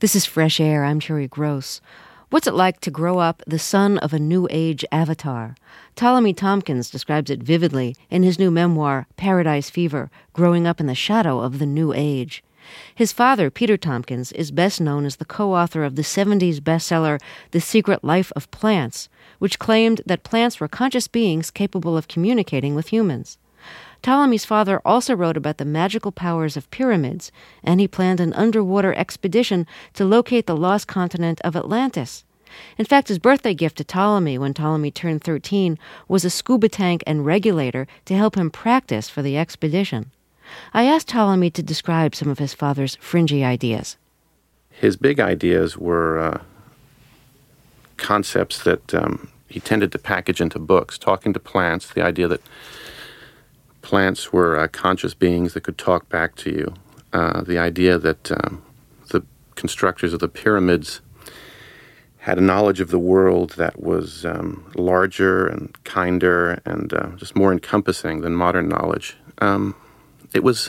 This is Fresh Air. I'm Terry Gross. What's it like to grow up the son of a New Age avatar? Ptolemy Tompkins describes it vividly in his new memoir, Paradise Fever, Growing Up in the Shadow of the New Age. His father, Peter Tompkins, is best known as the co-author of the 70s bestseller The Secret Life of Plants, which claimed that plants were conscious beings capable of communicating with humans. Ptolemy's father also wrote about the magical powers of pyramids, and he planned an underwater expedition to locate the lost continent of Atlantis. In fact, his birthday gift to Ptolemy when Ptolemy turned 13 was a scuba tank and regulator to help him practice for the expedition. I asked Ptolemy to describe some of his father's fringy ideas. His big ideas were concepts that he tended to package into books, talking to plants, the idea that plants were conscious beings that could talk back to you. The idea that the constructors of the pyramids had a knowledge of the world that was larger and kinder and just more encompassing than modern knowledge. It was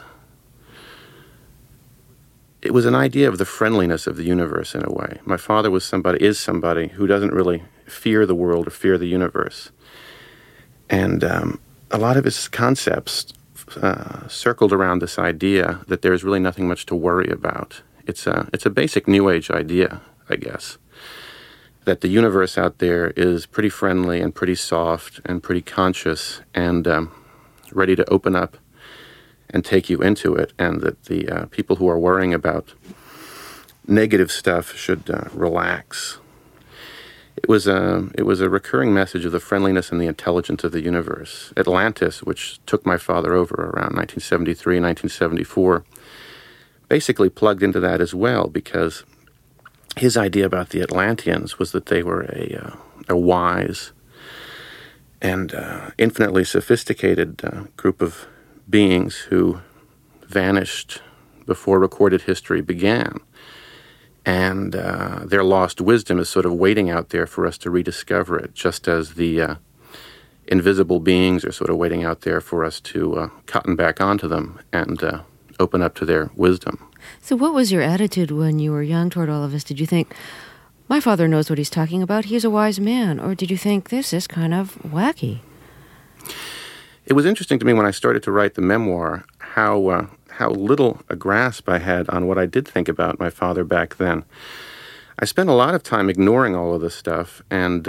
an idea of the friendliness of the universe in a way. My father is somebody who doesn't really fear the world or fear the universe. And a lot of his concepts circled around this idea that there's really nothing much to worry about. It's a basic New Age idea, I guess, that the universe out there is pretty friendly and pretty soft and pretty conscious and ready to open up and take you into it, and that the people who are worrying about negative stuff should relax. It was a recurring message of the friendliness and the intelligence of the universe. Atlantis, which took my father over around 1973, 1974, basically plugged into that as well, because his idea about the Atlanteans was that they were a wise and infinitely sophisticated group of beings who vanished before recorded history began. And their lost wisdom is sort of waiting out there for us to rediscover it, just as the invisible beings are sort of waiting out there for us to cotton back onto them and open up to their wisdom. So what was your attitude when you were young toward all of this? Did you think, my father knows what he's talking about, he's a wise man? Or did you think, this is kind of wacky? It was interesting to me when I started to write the memoir how little a grasp I had on what I did think about my father back then. I spent a lot of time ignoring all of this stuff and,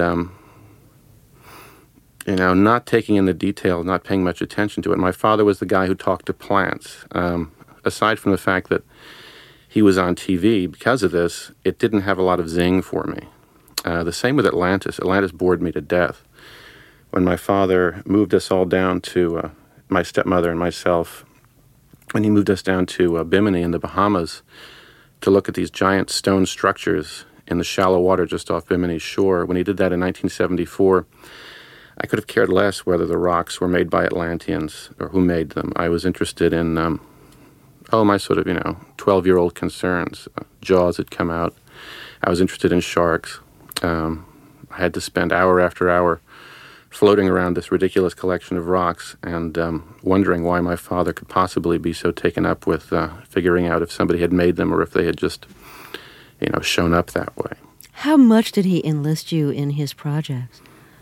not taking in the details, not paying much attention to it. My father was the guy who talked to plants. Aside from the fact that he was on TV, because of this, it didn't have a lot of zing for me. The same with Atlantis. Atlantis bored me to death. When my father moved us all down to, my stepmother and myself, when he moved us down to Bimini in the Bahamas to look at these giant stone structures in the shallow water just off Bimini's shore, when he did that in 1974, I could have cared less whether the rocks were made by Atlanteans or who made them. I was interested in, my sort of, 12-year-old concerns. Jaws had come out. I was interested in sharks. I had to spend hour after hour floating around this ridiculous collection of rocks and wondering why my father could possibly be so taken up with figuring out if somebody had made them or if they had just, shown up that way. How much did he enlist you in his projects?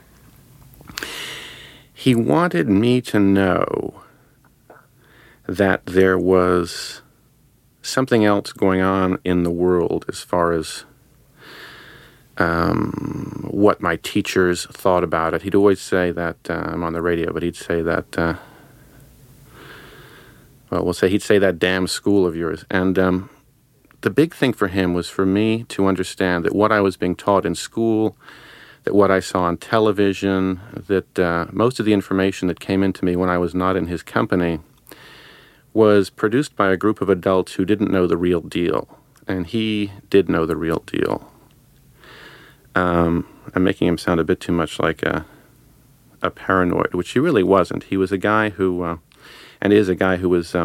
He wanted me to know that there was something else going on in the world as far as what my teachers thought about it. He'd always say that, I'm on the radio, but he'd say that, he'd say that damn school of yours. And the big thing for him was for me to understand that what I was being taught in school, that what I saw on television, that most of the information that came into me when I was not in his company was produced by a group of adults who didn't know the real deal. And he did know the real deal. I'm making him sound a bit too much like a paranoid, which he really wasn't. He was a guy who, and is a guy who was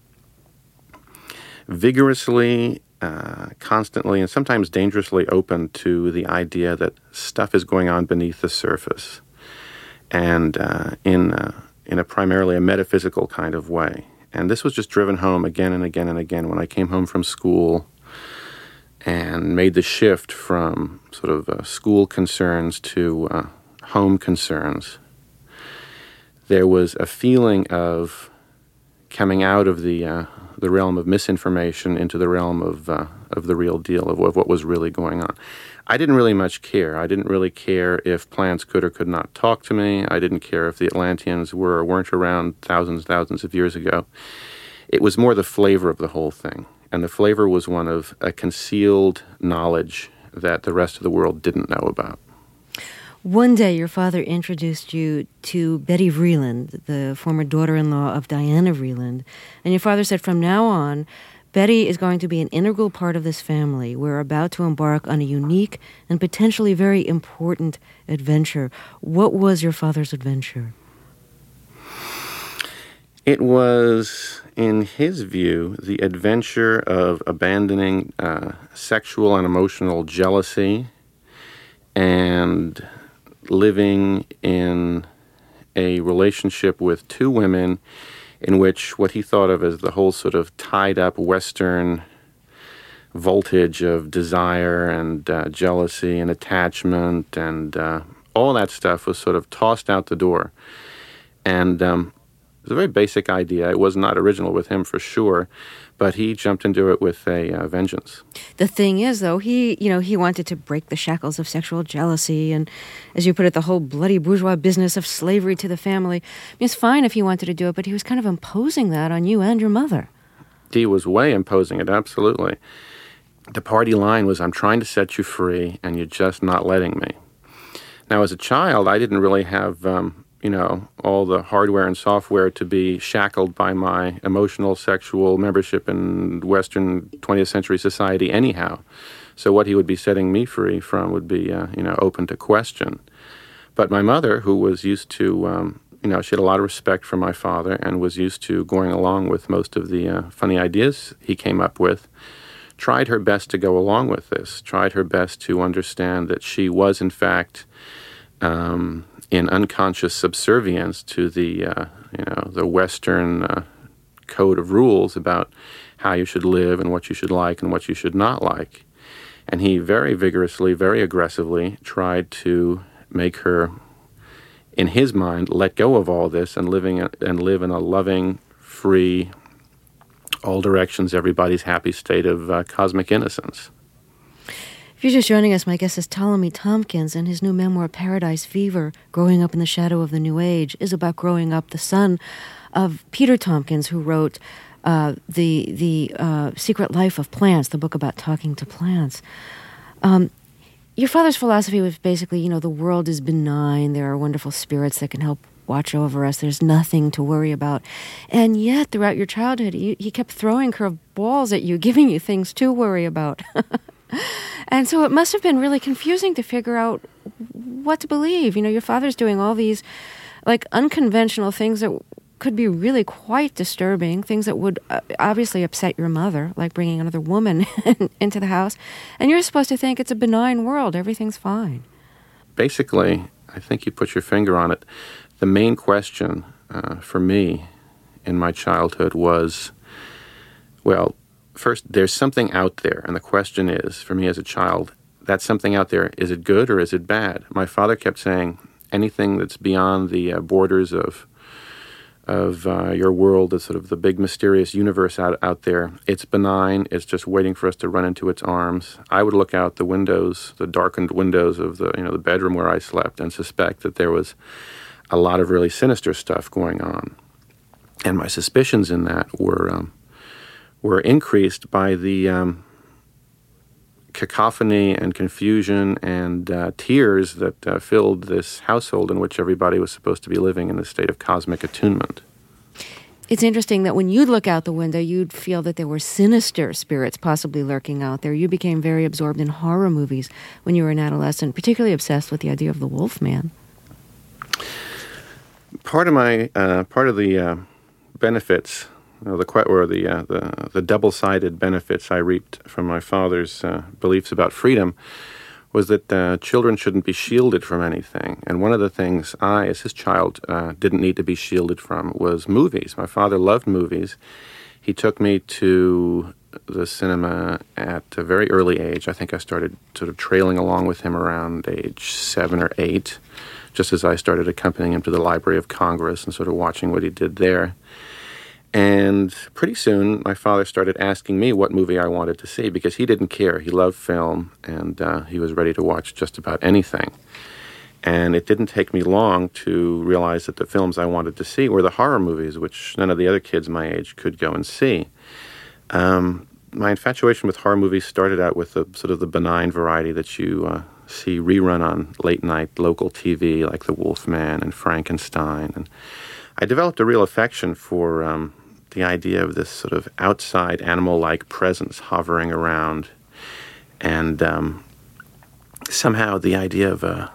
vigorously, constantly, and sometimes dangerously open to the idea that stuff is going on beneath the surface, and in a primarily a metaphysical kind of way. And this was just driven home again and again and again when I came home from school. and made the shift from sort of school concerns to home concerns, there was a feeling of coming out of the realm of misinformation into the realm of the real deal, of what was really going on. I didn't really much care. I didn't really care if plants could or could not talk to me. I didn't care if the Atlanteans were or weren't around thousands of years ago. It was more the flavor of the whole thing. And the flavor was one of a concealed knowledge that the rest of the world didn't know about. One day, your father introduced you to Betty Vreeland, the former daughter-in-law of Diana Vreeland. And your father said, from now on, Betty is going to be an integral part of this family. We're about to embark on a unique and potentially very important adventure. What was your father's adventure? It was, in his view, the adventure of abandoning sexual and emotional jealousy and living in a relationship with two women in which what he thought of as the whole sort of tied-up Western voltage of desire and jealousy and attachment and all that stuff was sort of tossed out the door. And it was a very basic idea. It was not original with him for sure, but he jumped into it with a vengeance. The thing is, though, he wanted to break the shackles of sexual jealousy and, as you put it, the whole bloody bourgeois business of slavery to the family. I mean, it's fine if he wanted to do it, but he was kind of imposing that on you and your mother. He was way imposing it, absolutely. The party line was, I'm trying to set you free, and you're just not letting me. Now, as a child, I didn't really have all the hardware and software to be shackled by my emotional, sexual membership in Western 20th century society anyhow. So what he would be setting me free from would be, open to question. But my mother, who was used to, she had a lot of respect for my father and was used to going along with most of the funny ideas he came up with, tried her best to go along with this, tried her best to understand that she was, in fact, in unconscious subservience to the Western code of rules about how you should live and what you should like and what you should not like. And he very vigorously, very aggressively tried to make her, in his mind, let go of all this and live in a loving, free, all directions, everybody's happy state of cosmic innocence. If you're just joining us, my guest is Ptolemy Tompkins, and his new memoir, Paradise Fever, Growing Up in the Shadow of the New Age, is about growing up the son of Peter Tompkins, who wrote the Secret Life of Plants, the book about talking to plants. Your father's philosophy was basically, the world is benign, there are wonderful spirits that can help watch over us, there's nothing to worry about. And yet, throughout your childhood, he kept throwing curved balls at you, giving you things to worry about. And so it must have been really confusing to figure out what to believe. Your father's doing all these, unconventional things that could be really quite disturbing, things that would obviously upset your mother, like bringing another woman into the house. And you're supposed to think it's a benign world, everything's fine. Basically, I think you put your finger on it. The main question for me in my childhood was, first, there's something out there, and the question is, for me as a child, that something out there, is it good or is it bad? My father kept saying, anything that's beyond the borders of your world, the sort of the big mysterious universe out there, it's benign, it's just waiting for us to run into its arms. I would look out the windows, the darkened windows of the bedroom where I slept, and suspect that there was a lot of really sinister stuff going on. And my suspicions in that were increased by the cacophony and confusion and tears that filled this household in which everybody was supposed to be living in a state of cosmic attunement. It's interesting that when you'd look out the window, you'd feel that there were sinister spirits possibly lurking out there. You became very absorbed in horror movies when you were an adolescent, particularly obsessed with the idea of the Wolfman. Part of the benefits, the double-sided benefits I reaped from my father's beliefs about freedom was that children shouldn't be shielded from anything. And one of the things I, as his child, didn't need to be shielded from was movies. My father loved movies. He took me to the cinema at a very early age. I think I started sort of trailing along with him around age 7 or 8, just as I started accompanying him to the Library of Congress and sort of watching what he did there. And pretty soon, my father started asking me what movie I wanted to see, because he didn't care. He loved film, and he was ready to watch just about anything. And it didn't take me long to realize that the films I wanted to see were the horror movies, which none of the other kids my age could go and see. My infatuation with horror movies started out with the sort of the benign variety that you see rerun on late-night local TV, like The Wolfman and Frankenstein. And I developed a real affection for the idea of this sort of outside animal-like presence hovering around, and somehow the idea of a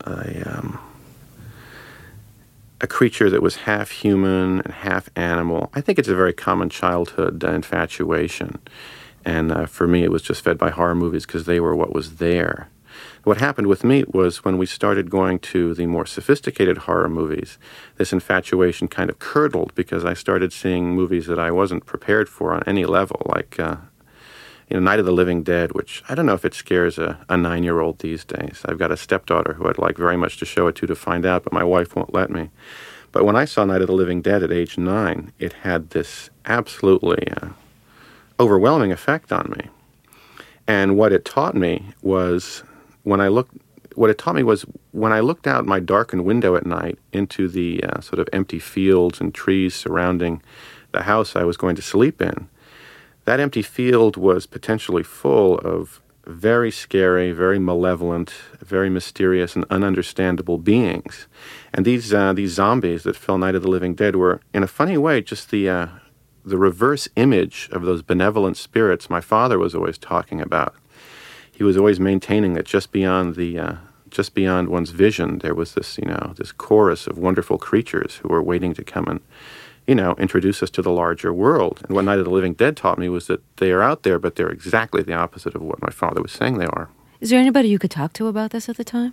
creature that was half human and half animal. I think it's a very common childhood infatuation, and for me it was just fed by horror movies because they were what was there. What happened with me was when we started going to the more sophisticated horror movies, this infatuation kind of curdled, because I started seeing movies that I wasn't prepared for on any level, like Night of the Living Dead, which I don't know if it scares a 9-year-old these days. I've got a stepdaughter who I'd like very much to show it to find out, but my wife won't let me. But when I saw Night of the Living Dead at age 9, it had this absolutely overwhelming effect on me. And what it taught me was when I looked out my darkened window at night into the sort of empty fields and trees surrounding the house I was going to sleep in, that empty field was potentially full of very scary, very malevolent, very mysterious and ununderstandable beings. And these zombies that fill Night of the Living Dead were, in a funny way, just the reverse image of those benevolent spirits my father was always talking about. He was always maintaining that just beyond one's vision, there was this chorus of wonderful creatures who were waiting to come and, introduce us to the larger world. And what Night of the Living Dead taught me was that they are out there, but they're exactly the opposite of what my father was saying they are. Is there anybody you could talk to about this at the time?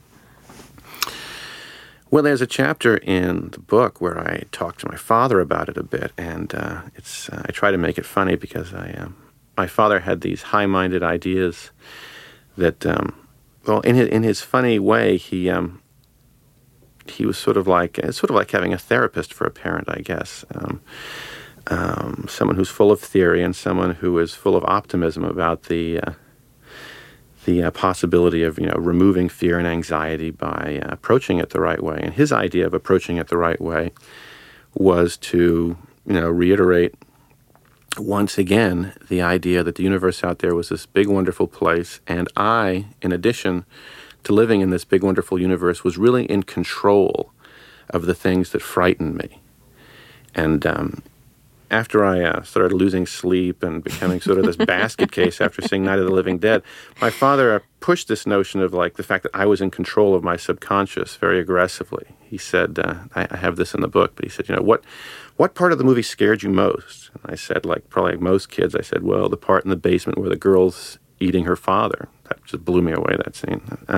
Well, there's a chapter in the book where I talk to my father about it a bit, and I try to make it funny because my father had these high-minded ideas that, in his funny way, he was sort of like having a therapist for a parent, I guess. Someone who's full of theory and someone who is full of optimism about the possibility of removing fear and anxiety by approaching it the right way. And his idea of approaching it the right way was to reiterate once again the idea that the universe out there was this big, wonderful place, and I, in addition to living in this big, wonderful universe, was really in control of the things that frightened me. And after I started losing sleep and becoming sort of this basket case after seeing Night of the Living Dead, my father pushed this notion of the fact that I was in control of my subconscious very aggressively. He said, I have this in the book, but he said, what part of the movie scared you most? And I said, probably like most kids, I said, well, the part in the basement where the girl's eating her father. That just blew me away, that scene.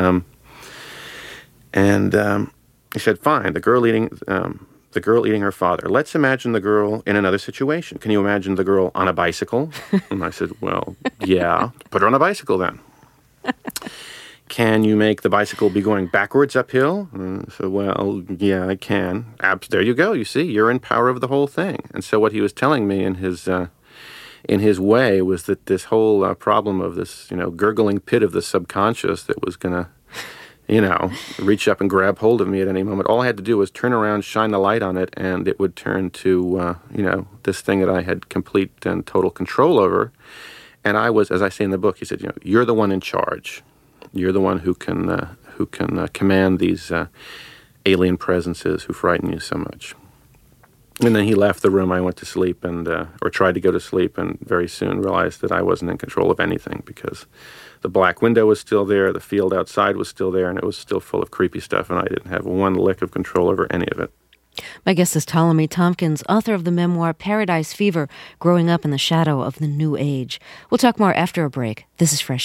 He said, fine, the girl eating her father. Let's imagine the girl in another situation. Can you imagine the girl on a bicycle? And I said, well, yeah, put her on a bicycle then. Can you make the bicycle be going backwards uphill? So, well, yeah, I can. There you go. You see, you're in power of the whole thing. And so what he was telling me in his way was that this whole problem of this, gurgling pit of the subconscious that was going to, reach up and grab hold of me at any moment. All I had to do was turn around, shine the light on it, and it would turn to, this thing that I had complete and total control over. And I was, as I say in the book, he said, you're the one in charge. You're the one who can command these alien presences who frighten you so much. And then he left the room. I went to sleep or tried to go to sleep, and very soon realized that I wasn't in control of anything because the black window was still there, the field outside was still there, and it was still full of creepy stuff, and I didn't have one lick of control over any of it. My guest is Ptolemy Tompkins, author of the memoir Paradise Fever, Growing Up in the Shadow of the New Age. We'll talk more after a break. This is Fresh Air.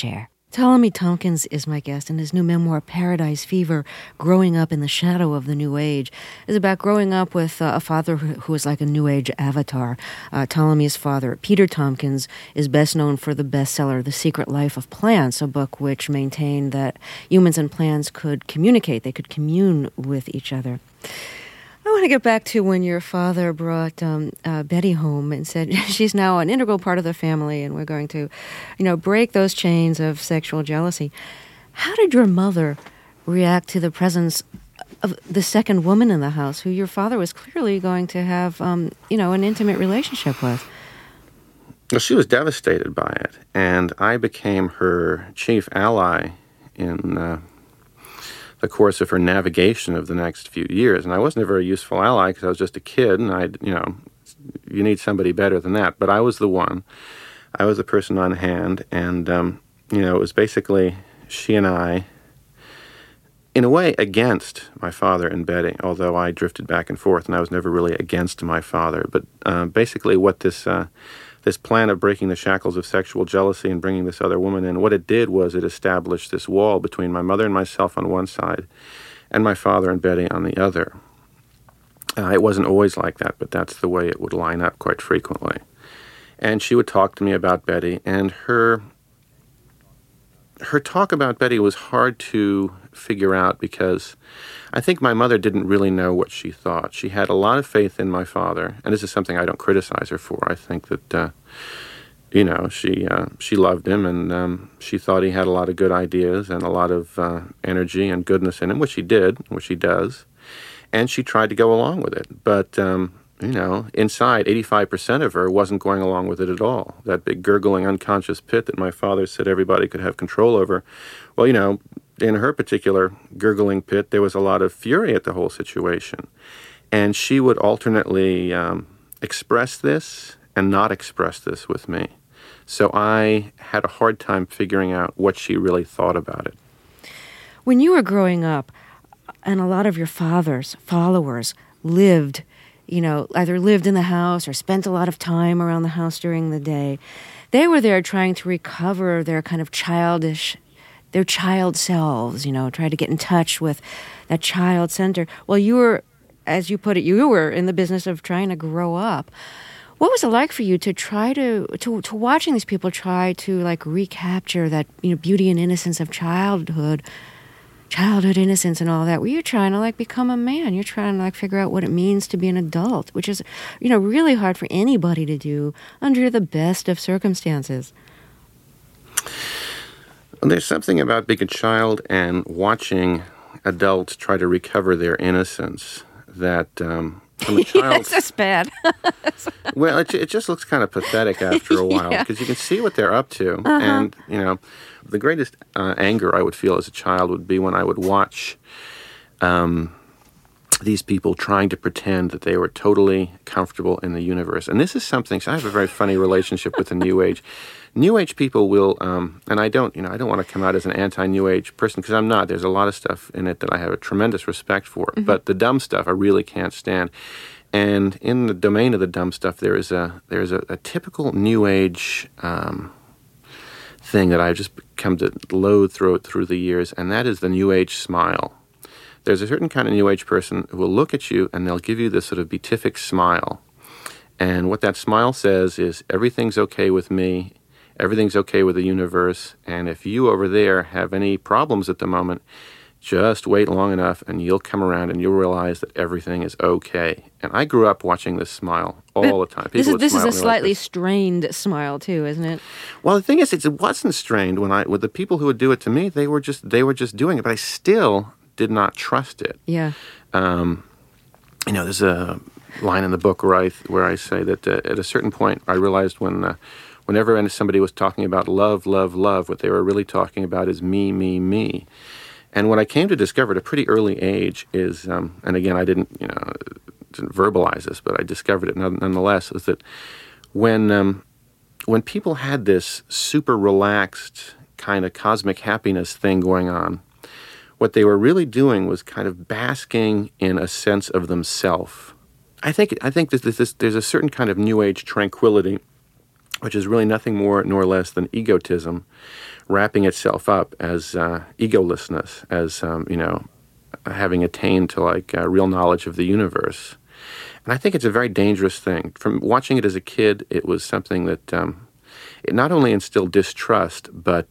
Ptolemy Tompkins is my guest, and his new memoir, Paradise Fever, Growing Up in the Shadow of the New Age, is about growing up with a father who is like a New Age avatar. Ptolemy's father, Peter Tompkins, is best known for the bestseller The Secret Life of Plants, a book which maintained that humans and plants could communicate, they could commune with each other. I want to get back to when your father brought Betty home and said she's now an integral part of the family, and we're going to, break those chains of sexual jealousy. How did your mother react to the presence of the second woman in the house, who your father was clearly going to have, an intimate relationship with? Well, she was devastated by it, and I became her chief ally in the course of her navigation of the next few years. And I wasn't a very useful ally because I was just a kid, and you need somebody better than that. But I was the one. I was the person on hand, and, it was basically she and I, in a way, against my father and Betty, although I drifted back and forth, and I was never really against my father. But basically what this plan of breaking the shackles of sexual jealousy and bringing this other woman in, what it did was it established this wall between my mother and myself on one side and my father and Betty on the other. It wasn't always like that, but that's the way it would line up quite frequently. And she would talk to me about Betty, and her talk about Betty was hard to figure out because I think my mother didn't really know what she thought. She had a lot of faith in my father, and this is something I don't criticize her for. I think that, she loved him, and she thought he had a lot of good ideas and a lot of energy and goodness in him, which he did, which he does, and she tried to go along with it. But, inside, 85% of her wasn't going along with it at all. That big gurgling unconscious pit that my father said everybody could have control over. Well, in her particular gurgling pit, there was a lot of fury at the whole situation. And she would alternately express this and not express this with me. So I had a hard time figuring out what she really thought about it. When you were growing up, and a lot of your father's followers lived, either lived in the house or spent a lot of time around the house during the day, they were there trying to recover their kind of their child selves, try to get in touch with that child center. Well, you were, as you put it, you were in the business of trying to grow up. What was it like for you to try to watching these people try to recapture that, beauty and innocence of childhood innocence and all that? Were you trying to become a man? You're trying to figure out what it means to be an adult, which is, really hard for anybody to do under the best of circumstances. There's something about being a child and watching adults try to recover their innocence that from a child... It's just bad. Well, it just looks kind of pathetic after a while because you can see what they're up to. And, the greatest anger I would feel as a child would be when I would watch these people trying to pretend that they were totally comfortable in the universe. And this is something, so I have a very funny relationship with the New Age. New Age people will, and I don't want to come out as an anti-New Age person because I'm not. There's a lot of stuff in it that I have a tremendous respect for. Mm-hmm. But the dumb stuff I really can't stand. And in the domain of the dumb stuff, there is a typical New Age thing that I've just come to loathe through the years, and that is the New Age smile. There's a certain kind of New Age person who will look at you and they'll give you this sort of beatific smile. And what that smile says is, everything's okay with me, everything's okay with the universe, and if you over there have any problems at the moment, just wait long enough and you'll come around and you'll realize that everything is okay. And I grew up watching this smile all the time. This is a slightly strained smile too, isn't it? Well, the thing is, it wasn't strained with the people who would do it to me. They were just doing it, but I still did not trust it. Yeah. There's a line in the book where I say that at a certain point I realized whenever somebody was talking about love, what they were really talking about is me, me, me. And what I came to discover at a pretty early age is, and again, I didn't verbalize this, but I discovered it nonetheless, is that when people had this super relaxed kind of cosmic happiness thing going on, what they were really doing was kind of basking in a sense of themselves. I think that there's a certain kind of New Age tranquility which is really nothing more nor less than egotism wrapping itself up as egolessness, as, having attained to real knowledge of the universe. And I think it's a very dangerous thing. From watching it as a kid, it was something that it not only instilled distrust, but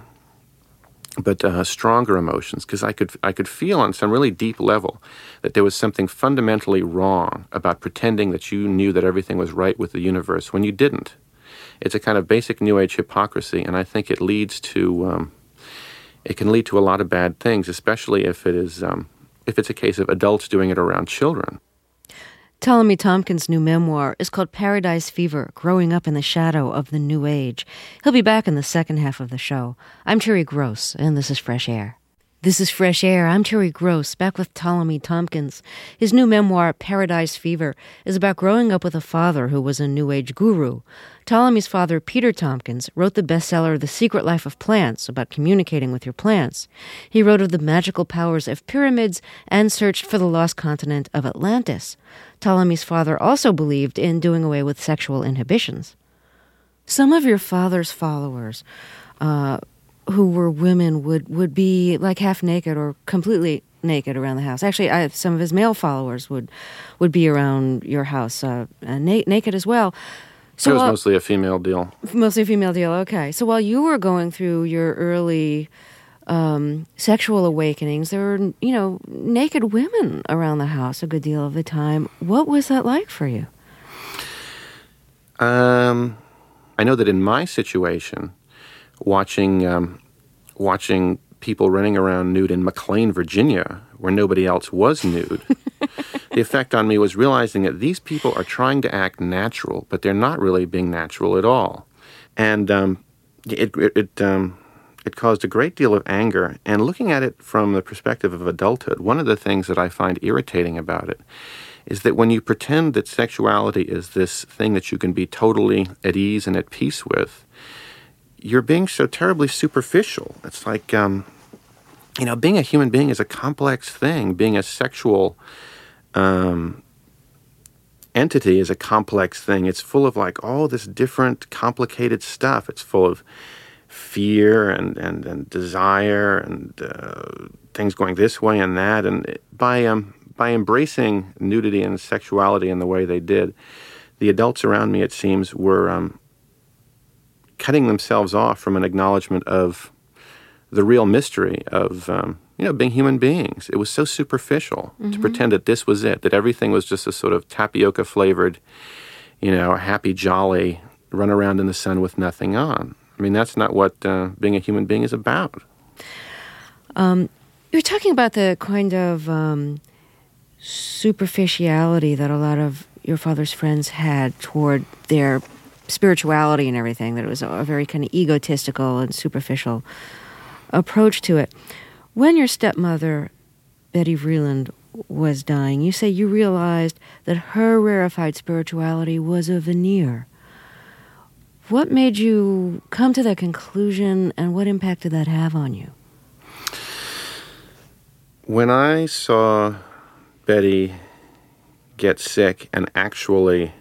stronger emotions, because I could feel on some really deep level that there was something fundamentally wrong about pretending that you knew that everything was right with the universe when you didn't. It's a kind of basic New Age hypocrisy, and I think it leads to it can lead to a lot of bad things, especially if it's a case of adults doing it around children. Ptolemy Tompkins' new memoir is called Paradise Fever, Growing Up in the Shadow of the New Age. He'll be back in the second half of the show. I'm Terry Gross, and this is Fresh Air. This is Fresh Air. I'm Terry Gross, back with Ptolemy Tompkins. His new memoir, Paradise Fever, is about growing up with a father who was a New Age guru. Ptolemy's father, Peter Tompkins, wrote the bestseller The Secret Life of Plants, about communicating with your plants. He wrote of the magical powers of pyramids and searched for the lost continent of Atlantis. Ptolemy's father also believed in doing away with sexual inhibitions. Some of your father's followers, who were women, would be like half naked or completely naked around the house. Actually, some of his male followers would be around your house naked as well. So it was mostly a female deal. Mostly a female deal, okay. So while you were going through your early sexual awakenings, there were, naked women around the house a good deal of the time. What was that like for you? I know that in my situation, watching people running around nude in McLean, Virginia, where nobody else was nude, the effect on me was realizing that these people are trying to act natural, but they're not really being natural at all. And it caused a great deal of anger. And looking at it from the perspective of adulthood, one of the things that I find irritating about it is that when you pretend that sexuality is this thing that you can be totally at ease and at peace with, you're being so terribly superficial. It's like, being a human being is a complex thing. Being a sexual entity is a complex thing. It's full of all this different complicated stuff. It's full of fear and desire and things going this way and that. And by embracing nudity and sexuality in the way they did, the adults around me, it seems, were cutting themselves off from an acknowledgement of the real mystery of, being human beings. It was so superficial to pretend that this was it, that everything was just a sort of tapioca-flavored, happy, jolly, run around in the sun with nothing on. I mean, that's not what being a human being is about. You're talking about the kind of superficiality that a lot of your father's friends had toward their spirituality and everything, that it was a very kind of egotistical and superficial approach to it. When your stepmother, Betty Vreeland, was dying, you say you realized that her rarefied spirituality was a veneer. What made you come to that conclusion, and what impact did that have on you? When I saw Betty get sick and actually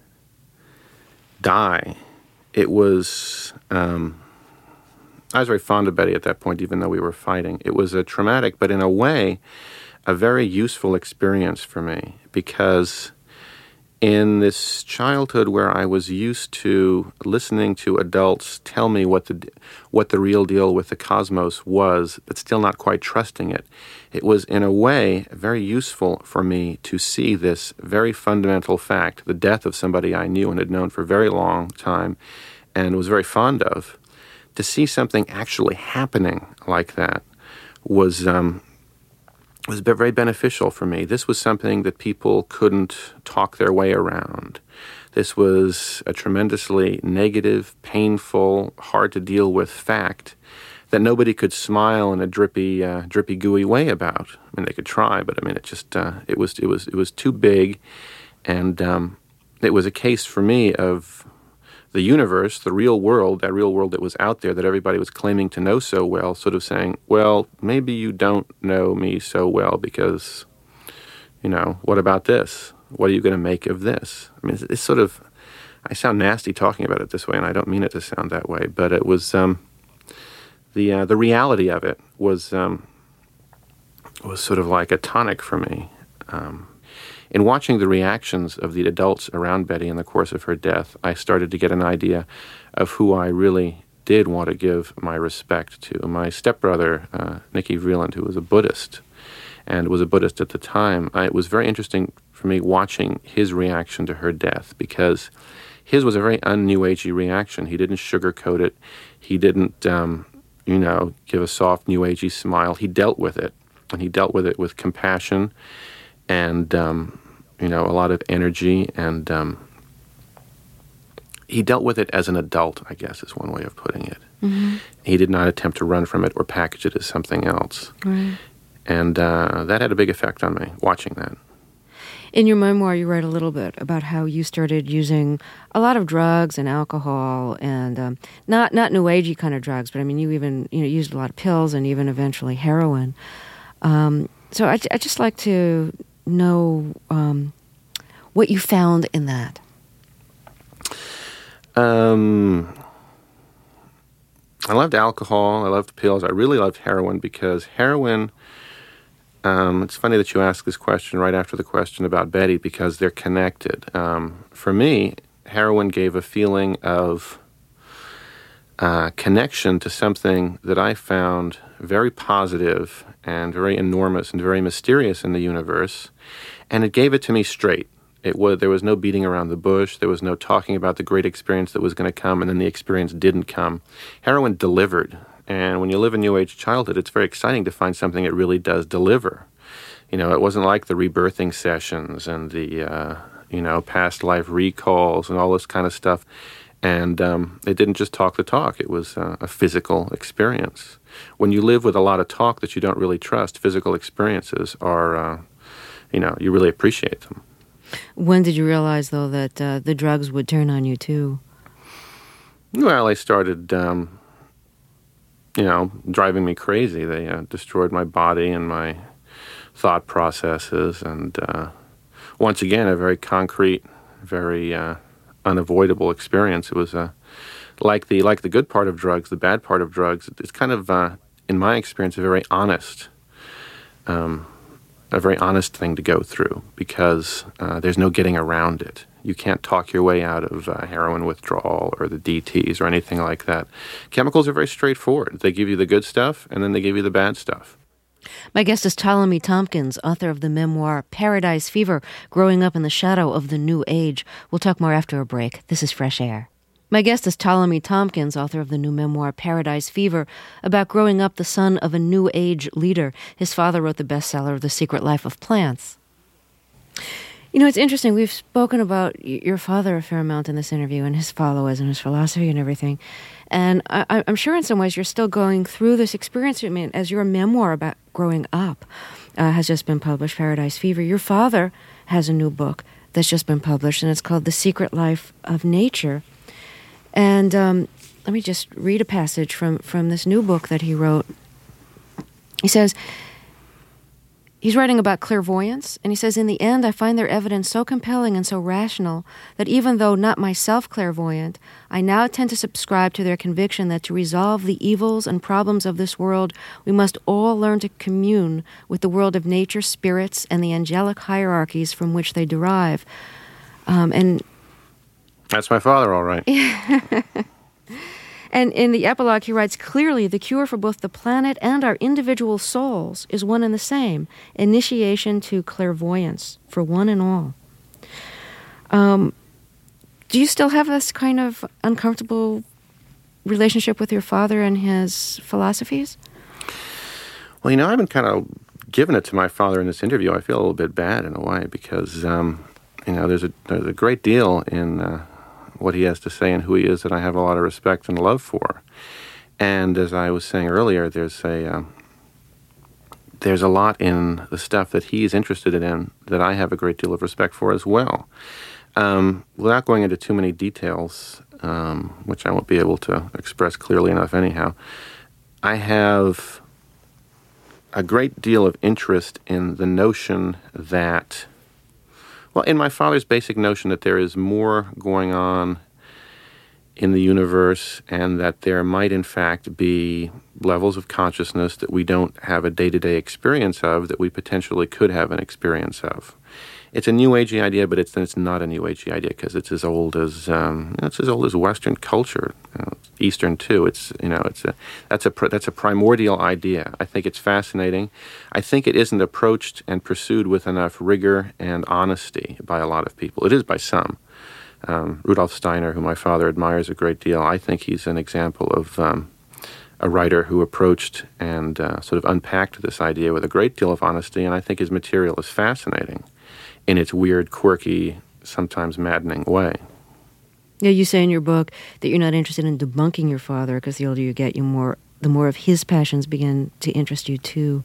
die, it was, I was very fond of Betty at that point, even though we were fighting. It was a traumatic, but in a way, a very useful experience for me, because in this childhood where I was used to listening to adults tell me what the real deal with the cosmos was, but still not quite trusting it, it was in a way very useful for me to see this very fundamental fact, the death of somebody I knew and had known for a very long time and was very fond of. To see something actually happening like that was very beneficial for me. This was something that people couldn't talk their way around. This was a tremendously negative, painful, hard to deal with fact that nobody could smile in a drippy, gooey way about. I mean, they could try, but I mean, it was too big, and it was a case for me of the universe, the real world, that real world that was out there that everybody was claiming to know so well, sort of saying, well, maybe you don't know me so well because, what about this? What are you going to make of this? I mean, it's sort of I sound nasty talking about it this way, and I don't mean it to sound that way, but it was the reality of it was sort of like a tonic for me. In watching the reactions of the adults around Betty in the course of her death, I started to get an idea of who I really did want to give my respect to. My stepbrother, Nicky Vreeland, who was a Buddhist, and was a Buddhist at the time, it was very interesting for me watching his reaction to her death, because his was a very un-New Agey reaction. He didn't sugarcoat it. He didn't, give a soft New Agey smile. He dealt with it, and he dealt with it with compassion and, a lot of energy, and he dealt with it as an adult, I guess is one way of putting it. Mm-hmm. He did not attempt to run from it or package it as something else. Right. And that had a big effect on me, watching that. In your memoir, you write a little bit about how you started using a lot of drugs and alcohol, and not New Agey kind of drugs, but I mean, you even used a lot of pills and even eventually heroin. So I just like to know what you found in that. I loved alcohol. I loved pills. I really loved heroin, because heroin. It's funny that you ask this question right after the question about Betty, because they're connected. For me, heroin gave a feeling of connection to something that I found very positive and very enormous and very mysterious in the universe, and it gave it to me straight. There was no beating around the bush. There was no talking about the great experience that was going to come, and then the experience didn't come. Heroin delivered. And when you live a New Age childhood, it's very exciting to find something that really does deliver. It wasn't like the rebirthing sessions and the, past life recalls and all this kind of stuff. And it didn't just talk the talk. It was a physical experience. When you live with a lot of talk that you don't really trust, physical experiences are, you really appreciate them. When did you realize, though, that the drugs would turn on you, too? Well, I started... driving me crazy. They destroyed my body and my thought processes, and once again, a very concrete, very unavoidable experience. It was like the good part of drugs, the bad part of drugs. It's kind of, in my experience, a very honest thing to go through, because there's no getting around it. You can't talk your way out of heroin withdrawal or the DTs or anything like that. Chemicals are very straightforward. They give you the good stuff, and then they give you the bad stuff. My guest is Ptolemy Tompkins, author of the memoir Paradise Fever, Growing Up in the Shadow of the New Age. We'll talk more after a break. This is Fresh Air. My guest is Ptolemy Tompkins, author of the new memoir Paradise Fever, about growing up the son of a New Age leader. His father wrote the bestseller The Secret Life of Plants. It's interesting. We've spoken about your father a fair amount in this interview, and his followers and his philosophy and everything. And I'm sure in some ways you're still going through this experience. I mean, as your memoir about growing up has just been published, Paradise Fever, your father has a new book that's just been published, and it's called The Secret Life of Nature. And let me just read a passage from this new book that he wrote. He says... He's writing about clairvoyance, and he says, "In the end, I find their evidence so compelling and so rational that even though not myself clairvoyant, I now tend to subscribe to their conviction that to resolve the evils and problems of this world, we must all learn to commune with the world of nature, spirits, and the angelic hierarchies from which they derive." And that's my father, all right. And in the epilogue, he writes, "Clearly, the cure for both the planet and our individual souls is one and the same: initiation to clairvoyance for one and all." Do you still have this kind of uncomfortable relationship with your father and his philosophies? Well, I've been kind of giving it to my father in this interview. I feel a little bit bad in a way, because, there's a great deal in... what he has to say and who he is that I have a lot of respect and love for. And as I was saying earlier, there's a lot in the stuff that he's interested in that I have a great deal of respect for as well. Without going into too many details, which I won't be able to express clearly enough anyhow, I have a great deal of interest in the notion that Well, in my father's basic notion that there is more going on in the universe and that there might in fact be levels of consciousness that we don't have a day-to-day experience of that we potentially could have an experience of. It's a New Agey idea, but it's not a New Agey idea because it's as old as Western culture, Eastern too. That's a primordial idea. I think it's fascinating. I think it isn't approached and pursued with enough rigor and honesty by a lot of people. It is by some. Rudolf Steiner, who my father admires a great deal, I think he's an example of a writer who approached and sort of unpacked this idea with a great deal of honesty, and I think his material is fascinating in its weird, quirky, sometimes maddening way. Yeah, you say in your book that you're not interested in debunking your father because the older you get, the more of his passions begin to interest you too.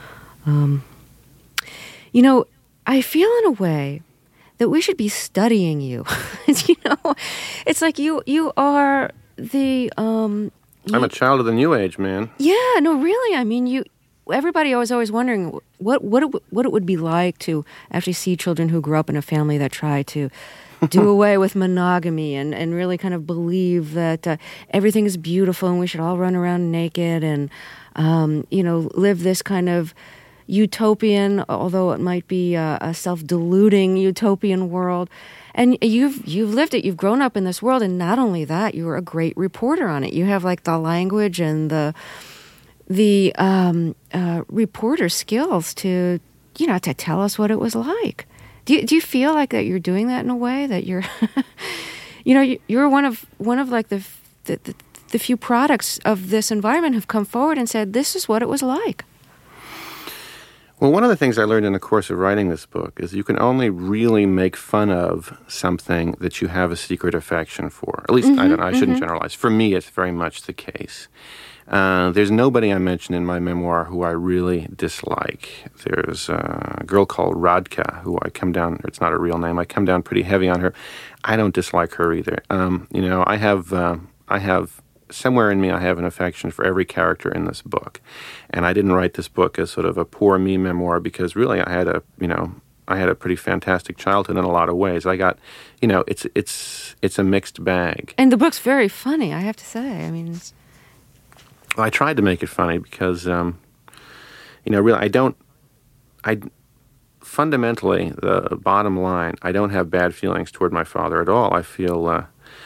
I feel in a way that we should be studying you. It's like you are the... I'm a child of the New Age, man. Yeah, no, really. I mean, everybody was always wondering what it would be like to actually see children who grew up in a family that tried to do away with monogamy and really kind of believe that everything is beautiful and we should all run around naked and live this kind of utopian, although it might be a self-deluding utopian world. And you've lived it. You've grown up in this world, and not only that, you were a great reporter on it. You have like the language and the reporter skills to tell us what it was like. Do you feel like that you're doing that in a way that you're, you're one of like the few products of this environment who've come forward and said this is what it was like. Well, one of the things I learned in the course of writing this book is you can only really make fun of something that you have a secret affection for. At least, I don't know, I shouldn't generalize. For me, it's very much the case. There's nobody I mention in my memoir who I really dislike. There's a girl called Radka, who I come down, it's not a real name, I come down pretty heavy on her. I don't dislike her either. I have somewhere in me, I have an affection for every character in this book. And I didn't write this book as sort of a poor me memoir because really I had a pretty fantastic childhood in a lot of ways. I got, it's a mixed bag. And the book's very funny, I have to say. I mean, Well, I tried to make it funny because, really, fundamentally, the bottom line, I don't have bad feelings toward my father at all. I feel,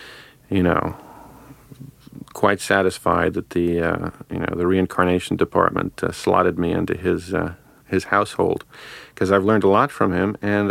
quite satisfied that the reincarnation department slotted me into his household because I've learned a lot from him, and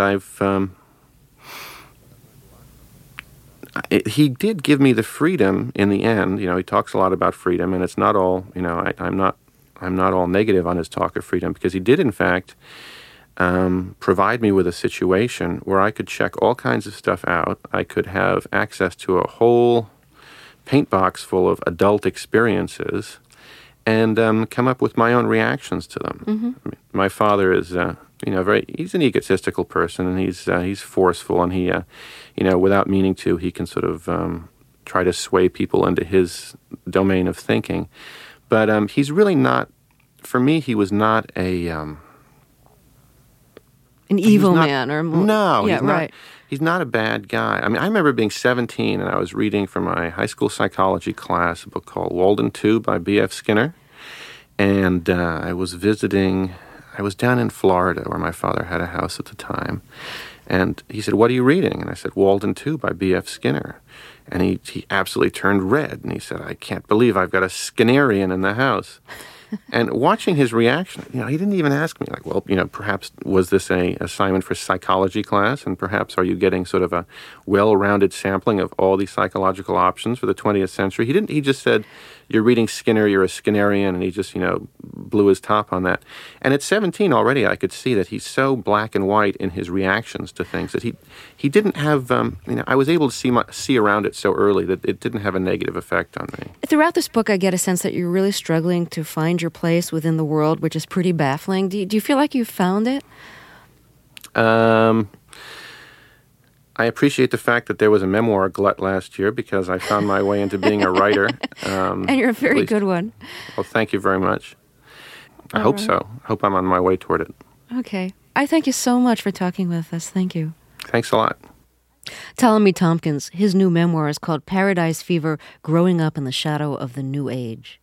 he did give me the freedom in the end. He talks a lot about freedom, and it's not all, I'm not all negative on his talk of freedom because he did, in fact, provide me with a situation where I could check all kinds of stuff out. I could have access to a whole paint box full of adult experiences and come up with my own reactions to them. Mm-hmm. I mean, my father is, he's an egotistical person, and he's forceful, and he, without meaning to, he can sort of try to sway people into his domain of thinking. But he's really not, for me, he was not an evil man or more. No, yeah, he's not. Right. He's not a bad guy. I mean, I remember being 17 and I was reading from my high school psychology class a book called Walden 2 by B.F. Skinner. And I was down in Florida where my father had a house at the time. And he said, "What are you reading?" And I said, "Walden 2 by B.F. Skinner." And he absolutely turned red. And he said, "I can't believe I've got a Skinnerian in the house." And watching his reaction, he didn't even ask me, like, well, perhaps was this a assignment for psychology class, and perhaps are you getting sort of a well-rounded sampling of all these psychological options for the 20th century? He just said, "You're reading Skinner, you're a Skinnerian," and he just, blew his top on that. And at 17 already, I could see that he's so black and white in his reactions to things that he didn't have, I was able to see around it so early that it didn't have a negative effect on me. Throughout this book, I get a sense that you're really struggling to find your place within the world, which is pretty baffling. Do you feel like you've found it? I appreciate the fact that there was a memoir glut last year because I found my way into being a writer. And you're a very good one. Well, thank you very much. I hope so. I hope I'm on my way toward it. Okay. I thank you so much for talking with us. Thank you. Thanks a lot. Ptolemy Tompkins, his new memoir is called Paradise Fever, Growing Up in the Shadow of the New Age.